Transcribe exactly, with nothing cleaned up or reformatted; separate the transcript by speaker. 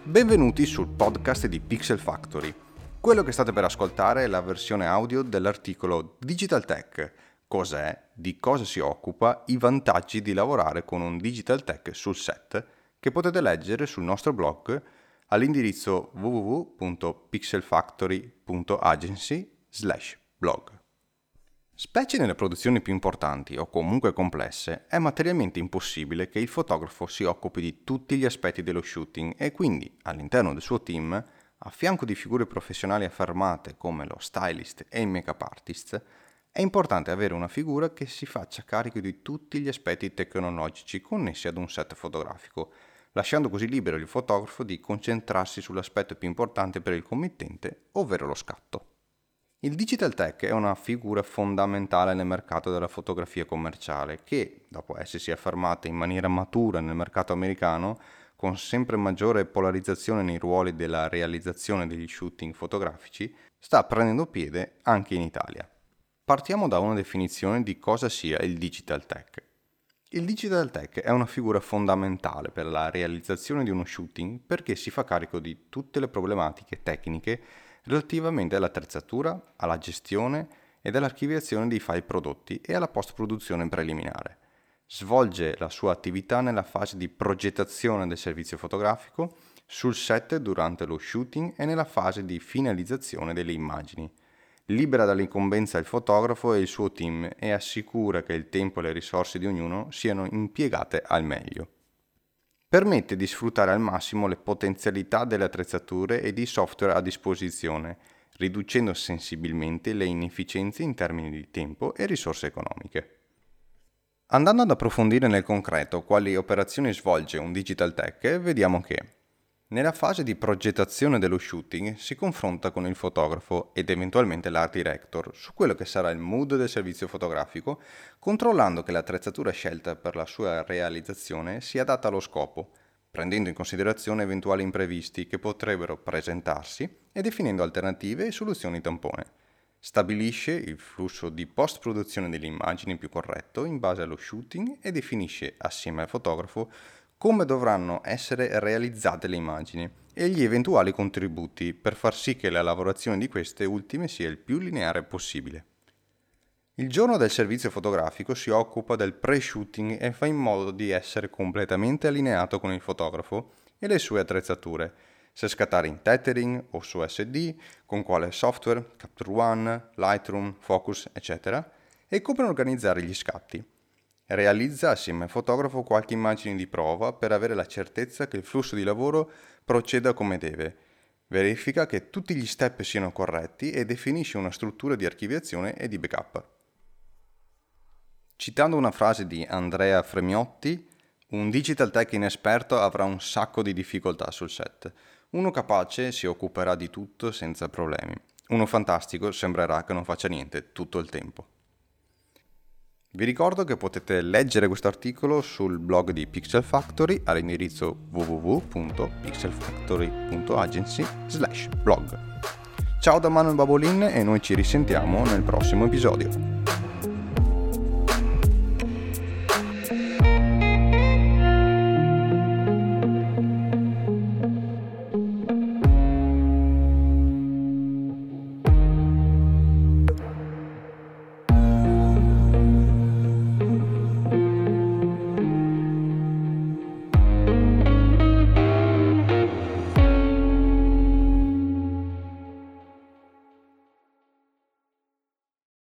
Speaker 1: Benvenuti sul podcast di Pixel Factory. Quello che state per ascoltare è la versione audio dell'articolo Digital Tech. Cos'è, di cosa si occupa, i vantaggi di lavorare con un Digital Tech sul set, che potete leggere sul nostro blog all'indirizzo w w w punto pixelfactory punto agency slash blog. Specie nelle produzioni più importanti o comunque complesse, è materialmente impossibile che il fotografo si occupi di tutti gli aspetti dello shooting e quindi, all'interno del suo team, a fianco di figure professionali affermate come lo stylist e il make-up artist, è importante avere una figura che si faccia carico di tutti gli aspetti tecnologici connessi ad un set fotografico, lasciando così libero il fotografo di concentrarsi sull'aspetto più importante per il committente, ovvero lo scatto. Il Digital Tech è una figura fondamentale nel mercato della fotografia commerciale che, dopo essersi affermata in maniera matura nel mercato americano, con sempre maggiore polarizzazione nei ruoli della realizzazione degli shooting fotografici, sta prendendo piede anche in Italia. Partiamo da una definizione di cosa sia il Digital Tech. Il Digital Tech è una figura fondamentale per la realizzazione di uno shooting perché si fa carico di tutte le problematiche tecniche relativamente all'attrezzatura, alla gestione ed all'archiviazione dei file prodotti e alla post-produzione preliminare. Svolge la sua attività nella fase di progettazione del servizio fotografico, sul set durante lo shooting e nella fase di finalizzazione delle immagini. Libera dall'incombenza il fotografo e il suo team e assicura che il tempo e le risorse di ognuno siano impiegate al meglio. Permette di sfruttare al massimo le potenzialità delle attrezzature e di software a disposizione, riducendo sensibilmente le inefficienze in termini di tempo e risorse economiche. Andando ad approfondire nel concreto quali operazioni svolge un Digital Tech, vediamo che nella fase di progettazione dello shooting si confronta con il fotografo ed eventualmente l'art director su quello che sarà il mood del servizio fotografico, controllando che l'attrezzatura scelta per la sua realizzazione sia adatta allo scopo, prendendo in considerazione eventuali imprevisti che potrebbero presentarsi e definendo alternative e soluzioni tampone. Stabilisce il flusso di post-produzione delle immagini più corretto in base allo shooting e definisce assieme al fotografo come dovranno essere realizzate le immagini e gli eventuali contributi per far sì che la lavorazione di queste ultime sia il più lineare possibile. Il giorno del servizio fotografico si occupa del pre-shooting e fa in modo di essere completamente allineato con il fotografo e le sue attrezzature, se scattare in tethering o su S D, con quale software, Capture One, Lightroom, Focus, eccetera, e come organizzare gli scatti. Realizza assieme al fotografo qualche immagine di prova per avere la certezza che il flusso di lavoro proceda come deve. Verifica che tutti gli step siano corretti e definisce una struttura di archiviazione e di backup. Citando una frase di Andrea Fremiotti, un Digital Tech inesperto avrà un sacco di difficoltà sul set. Uno capace si occuperà di tutto senza problemi. Uno fantastico sembrerà che non faccia niente tutto il tempo. Vi ricordo che potete leggere questo articolo sul blog di Pixel Factory all'indirizzo w w w punto pixelfactory punto agency slash blog. Ciao da Manuel Babolin e noi ci risentiamo nel prossimo episodio.